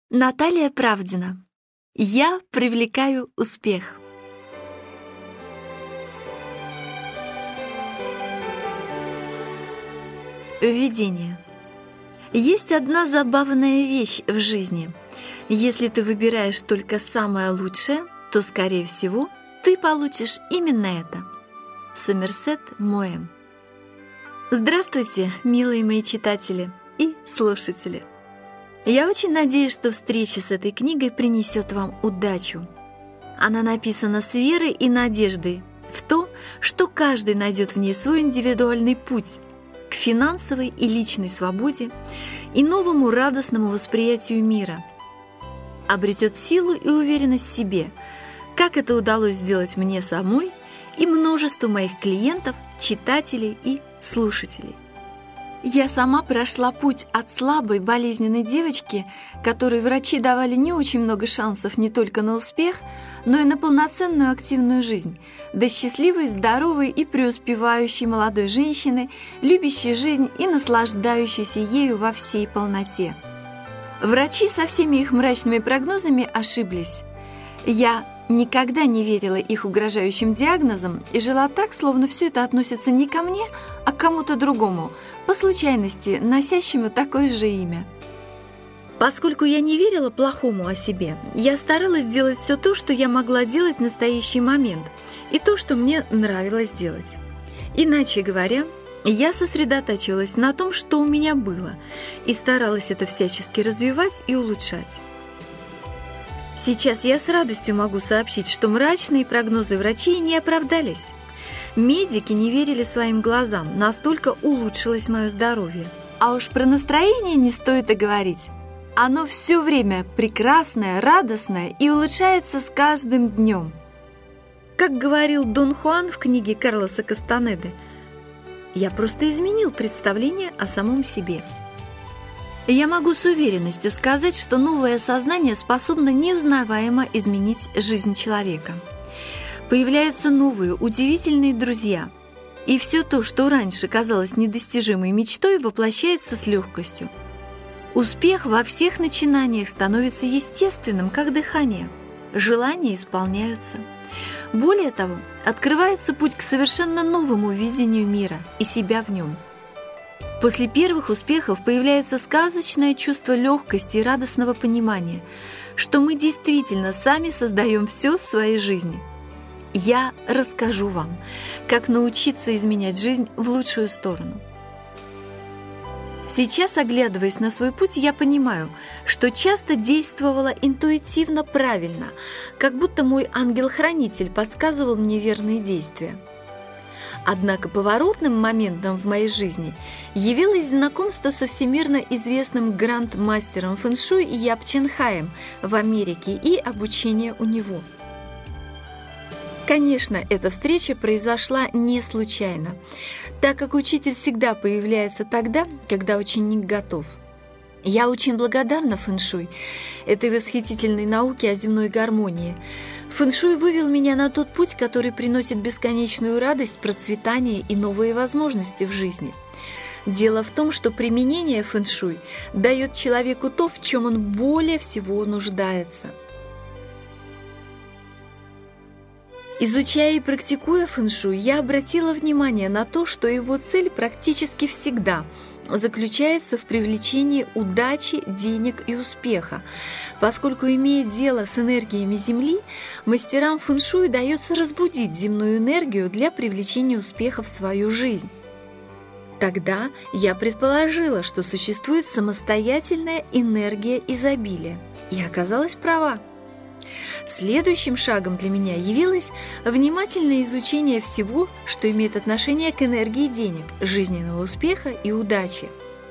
Наталья Правдина. Я привлекаю успех. Введение. Есть одна забавная вещь в жизни. Если ты выбираешь только самое лучшее, то, скорее всего, ты получишь именно это. Сомерсет Моэм. Здравствуйте, милые мои читатели и слушатели. Я очень надеюсь, что встреча с этой книгой принесет вам удачу. Она написана с верой и надеждой в то, что каждый найдет в ней свой индивидуальный путь к финансовой и личной свободе и новому радостному восприятию мира. Обретет силу и уверенность в себе, как это удалось сделать мне самой и множеству моих клиентов, читателей и слушателей. Я сама прошла путь от слабой, болезненной девочки, которой врачи давали не очень много шансов не только на успех, но и на полноценную активную жизнь, до счастливой, здоровой и преуспевающей молодой женщины, любящей жизнь и наслаждающейся ею во всей полноте. Врачи со всеми их мрачными прогнозами ошиблись. Я никогда не верила их угрожающим диагнозам и жила так, словно все это относится не ко мне, а к кому-то другому, по случайности носящему такое же имя. Поскольку я не верила плохому о себе, я старалась делать все то, что я могла делать в настоящий момент, и то, что мне нравилось делать. Иначе говоря, я сосредотачивалась на том, что у меня было, и старалась это всячески развивать и улучшать. Сейчас я с радостью могу сообщить, что мрачные прогнозы врачей не оправдались. Медики не верили своим глазам, настолько улучшилось мое здоровье. А уж про настроение не стоит и говорить. Оно все время прекрасное, радостное и улучшается с каждым днем. Как говорил Дон Хуан в книге Карлоса Кастанеды, «Я просто изменил представление о самом себе». Я могу с уверенностью сказать, что новое сознание способно неузнаваемо изменить жизнь человека. Появляются новые, удивительные друзья. И все то, что раньше казалось недостижимой мечтой, воплощается с легкостью. Успех во всех начинаниях становится естественным, как дыхание. Желания исполняются. Более того, открывается путь к совершенно новому видению мира и себя в нем. После первых успехов появляется сказочное чувство легкости и радостного понимания, что мы действительно сами создаем все в своей жизни. Я расскажу вам, как научиться изменять жизнь в лучшую сторону. Сейчас, оглядываясь на свой путь, я понимаю, что часто действовала интуитивно правильно, как будто мой ангел-хранитель подсказывал мне верные действия. Однако поворотным моментом в моей жизни явилось знакомство со всемирно известным гранд-мастером фэн-шуй Яп Чен Хаем в Америке и обучение у него. Конечно, эта встреча произошла не случайно, так как учитель всегда появляется тогда, когда ученик готов. Я очень благодарна фэн-шуй, этой восхитительной науке о земной гармонии. Фэн-шуй вывел меня на тот путь, который приносит бесконечную радость, процветание и новые возможности в жизни. Дело в том, что применение фэн-шуй дает человеку то, в чем он более всего нуждается. Изучая и практикуя фэн-шуй, я обратила внимание на то, что его цель практически всегда заключается в привлечении удачи, денег и успеха, поскольку, имея дело с энергиями Земли, мастерам фэн-шуй удается разбудить земную энергию для привлечения успеха в свою жизнь. Тогда я предположила, что существует самостоятельная энергия изобилия, и оказалась права. Следующим шагом для меня явилось внимательное изучение всего, что имеет отношение к энергии денег, жизненного успеха и удачи.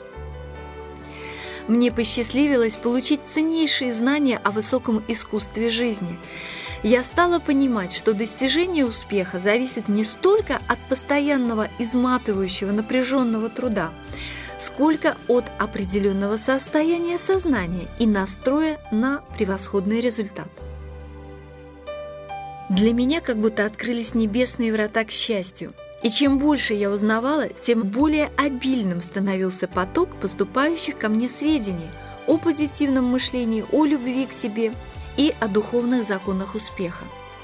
Мне посчастливилось получить ценнейшие знания о высоком искусстве жизни. Я стала понимать, что достижение успеха зависит не столько от постоянного изматывающего напряженного труда, сколько от определенного состояния сознания и настроя на превосходный результат. Для меня как будто открылись небесные врата к счастью. И чем больше я узнавала, тем более обильным становился поток поступающих ко мне сведений о позитивном мышлении, о любви к себе и о духовных законах успеха.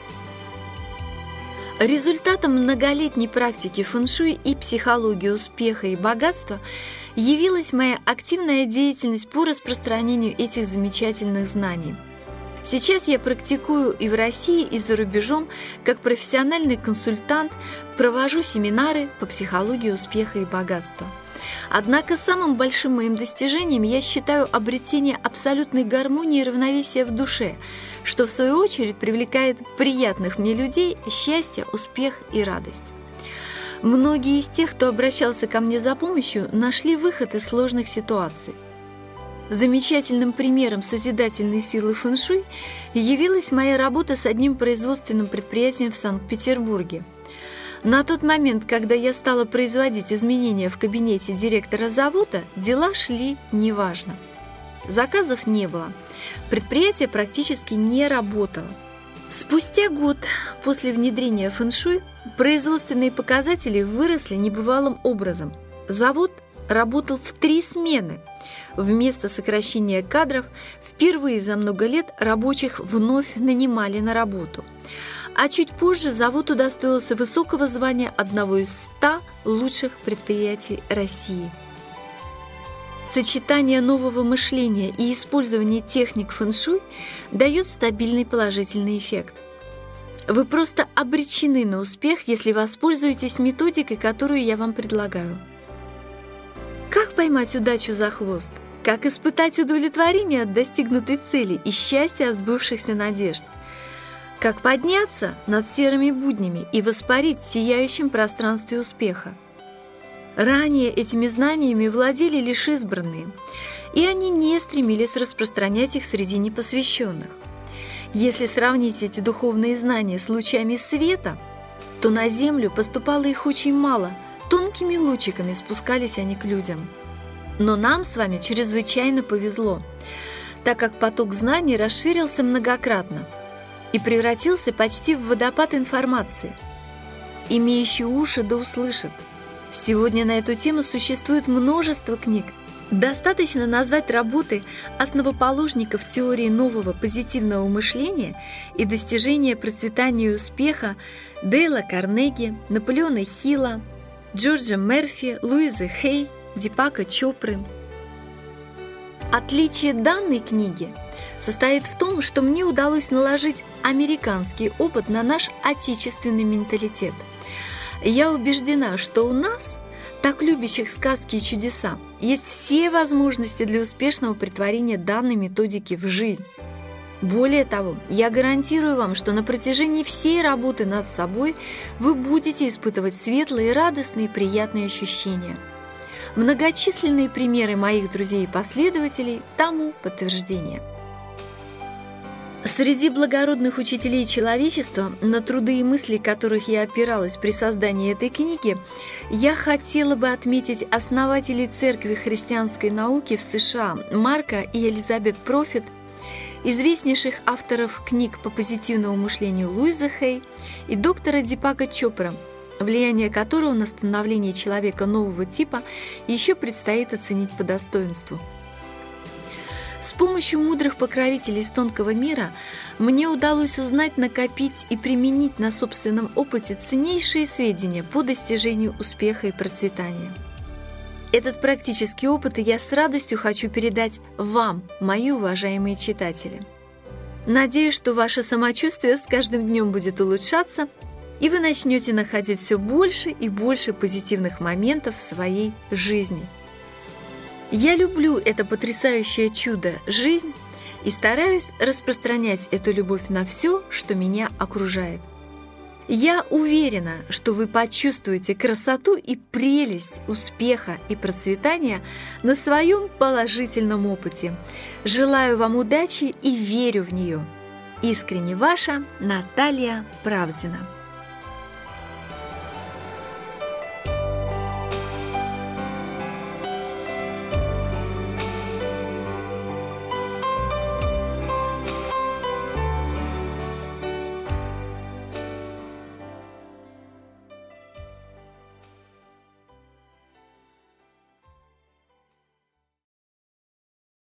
Результатом многолетней практики фэн-шуй и психологии успеха и богатства явилась моя активная деятельность по распространению этих замечательных знаний. Сейчас я практикую и в России, и за рубежом, как профессиональный консультант, провожу семинары по психологии успеха и богатства. Однако самым большим моим достижением я считаю обретение абсолютной гармонии и равновесия в душе, что в свою очередь привлекает приятных мне людей, счастье, успех и радость. Многие из тех, кто обращался ко мне за помощью, нашли выход из сложных ситуаций. Замечательным примером созидательной силы фэн-шуй явилась моя работа с одним производственным предприятием в Санкт-Петербурге. На тот момент, когда я стала производить изменения в кабинете директора завода, дела шли неважно. Заказов не было, предприятие практически не работало. Спустя год после внедрения фэн-шуй производственные показатели выросли небывалым образом. Завод работал в 3 смены. Вместо сокращения кадров впервые за много лет рабочих вновь нанимали на работу. А чуть позже завод удостоился высокого звания одного из 100 лучших предприятий России. Сочетание нового мышления и использование техник фэн-шуй дает стабильный положительный эффект. Вы просто обречены на успех, если воспользуетесь методикой, которую я вам предлагаю. Как поймать удачу за хвост? Как испытать удовлетворение от достигнутой цели и счастье от сбывшихся надежд? Как подняться над серыми буднями и воспарить в сияющем пространстве успеха? Ранее этими знаниями владели лишь избранные, и они не стремились распространять их среди непосвященных. Если сравнить эти духовные знания с лучами света, то на землю поступало их очень мало, тонкими лучиками спускались они к людям. Но нам с вами чрезвычайно повезло, так как поток знаний расширился многократно и превратился почти в водопад информации. Имеющие уши да услышат. Сегодня на эту тему существует множество книг. Достаточно назвать работы основоположников теории нового позитивного мышления и достижения процветания и успеха Дейла Карнеги, Наполеона Хилла, Джорджа Мерфи, Луизы Хей, Дипака Чопры. Отличие данной книги состоит в том, что мне удалось наложить американский опыт на наш отечественный менталитет. Я убеждена, что у нас, так любящих сказки и чудеса, есть все возможности для успешного претворения данной методики в жизнь. Более того, я гарантирую вам, что на протяжении всей работы над собой вы будете испытывать светлые, радостные, приятные ощущения. Многочисленные примеры моих друзей и последователей тому подтверждение. Среди благородных учителей человечества, на труды и мысли которых я опиралась при создании этой книги, я хотела бы отметить основателей Церкви христианской науки в США Марка и Элизабет Профит, известнейших авторов книг по позитивному мышлению Луизы Хей и доктора Дипака Чопра, влияние которого на становление человека нового типа еще предстоит оценить по достоинству. С помощью мудрых покровителей из тонкого мира мне удалось узнать, накопить и применить на собственном опыте ценнейшие сведения по достижению успеха и процветания. Этот практический опыт я с радостью хочу передать вам, мои уважаемые читатели. Надеюсь, что ваше самочувствие с каждым днем будет улучшаться, и вы начнете находить все больше и больше позитивных моментов в своей жизни. Я люблю это потрясающее чудо – жизнь, и стараюсь распространять эту любовь на все, что меня окружает. Я уверена, что вы почувствуете красоту и прелесть успеха и процветания на своем положительном опыте. Желаю вам удачи и верю в нее. Искренне ваша Наталья Правдина.